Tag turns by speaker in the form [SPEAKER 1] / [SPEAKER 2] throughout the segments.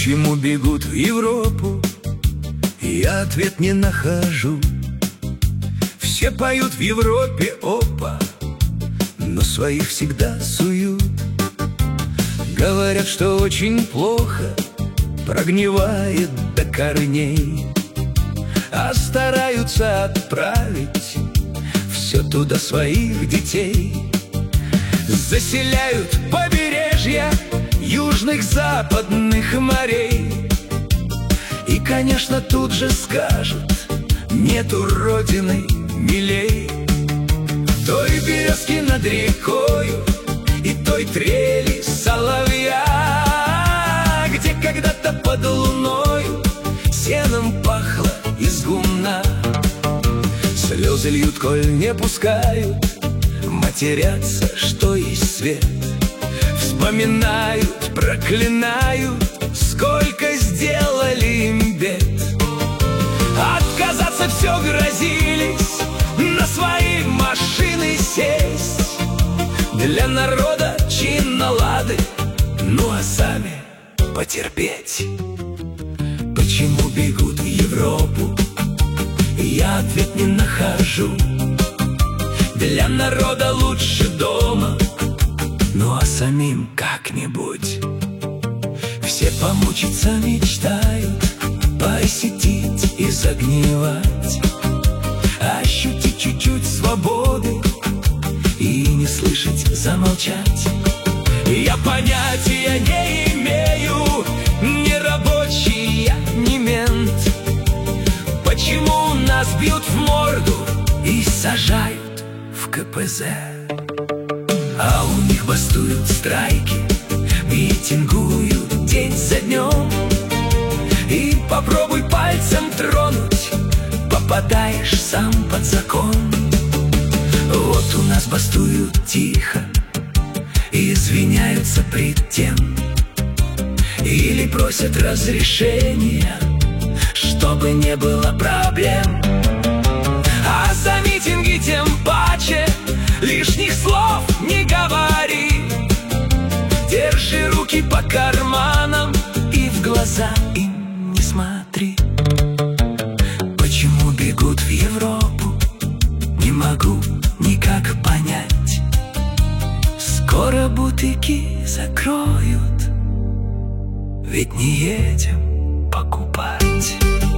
[SPEAKER 1] Почему бегут в Европу? Я ответ не нахожу. Все поют в Европе опа, но своих всегда суют. Говорят, что очень плохо, прогнивает до корней, а стараются отправить все туда своих детей. Заселяют побережья южных западных морей. И, конечно, тут же скажут: нету родины милей. Той березки над рекою и той трели соловья, где когда-то под луною сеном пахло из гумна. Слезы льют, коль не пускают, матерятся, что есть свет. Вспоминают, проклинают, сколько сделали им бед. Отказаться все грозились, на свои машины сесть. Для народа чинно лады, ну а сами потерпеть. Почему бегут в Европу? Я ответ не нахожу. Для народа лучше дома, ну а самим как-нибудь. Все помучиться мечтают, посетить и загнивать, ощутить чуть-чуть свободы и не слышать, замолчать. Я понятия не имею, не рабочий я, не мент. Почему нас бьют в морду и сажают в КПЗ? А у них бастуют страйки, митингуют день за днем. И попробуй пальцем тронуть, попадаешь сам под закон. Вот у нас бастуют тихо, извиняются пред тем, или просят разрешения, чтобы не было проблем. А за митинги тем паче лишних слов не говори. Держи руки по карманам и в глаза им не смотри. Почему бегут в Европу? Не могу никак понять. Скоро бутыки закроют, ведь не едем покупать.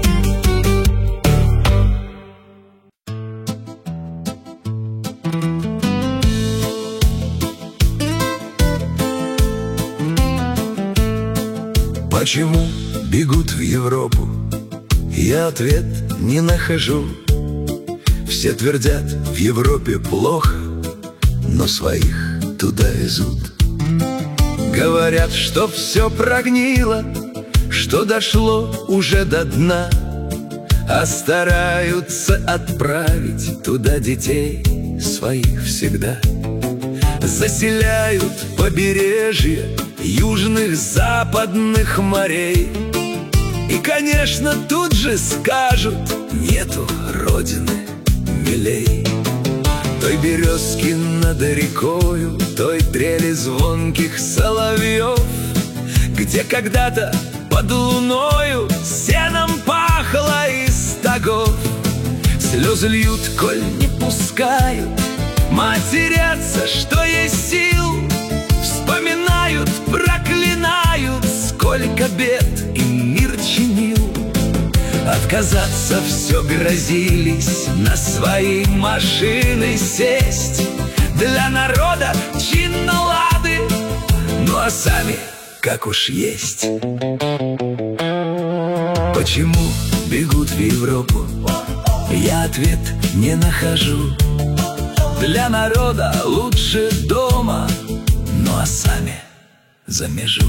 [SPEAKER 1] Почему бегут в Европу? Я ответ не нахожу. Все твердят, в Европе плохо, но своих туда везут. Говорят, что все прогнило, что дошло уже до дна, а стараются отправить туда детей своих всегда. Заселяют побережье южных западных морей. И, конечно, тут же скажут: нету родины милей. Той березки над рекою, той трели звонких соловьев, где когда-то под луною сеном пахло из стогов. Слезы льют, коль не пускают, матерятся, что есть сил. Вспоминают, проклинают, сколько бед им мир чинил. Отказаться все грозились, на свои машины сесть. Для народа чинно лады, ну а сами как уж есть. Почему бегут в Европу? Я ответ не нахожу. Для народа лучше дома, ну а сами за межу.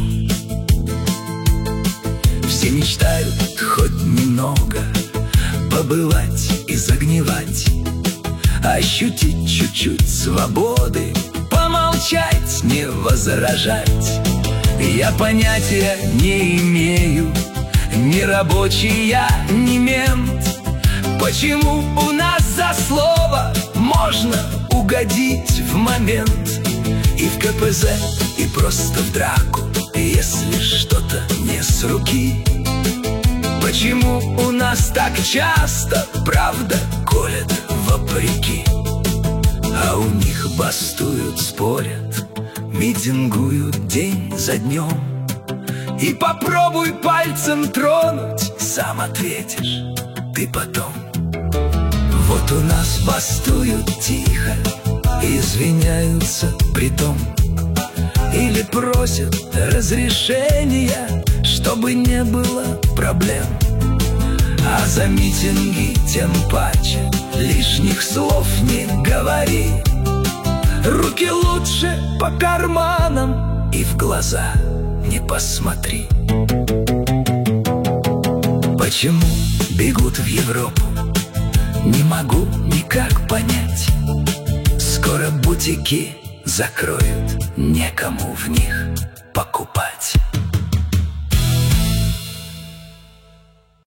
[SPEAKER 1] Все мечтают хоть немного побывать и загнивать, ощутить чуть-чуть свободы, помолчать, не возражать. Я понятия не имею, не рабочий я, не мент. Почему у нас за слово можно угодить в момент? И в КПЗ, и просто в драку, если что-то не с руки. Почему у нас так часто правда колет вопреки? А у них бастуют, спорят, митингуют день за днем. И попробуй пальцем тронуть, сам ответишь ты потом. Вот у нас бастуют тихо, извиняются притом, или просят разрешения, чтобы не было проблем. А за митинги тем паче лишних слов не говори. Руки лучше по карманам и в глаза не посмотри. Почему бегут в Европу, не могу никак понять. Скоро бутики закроют, некому в них покупать.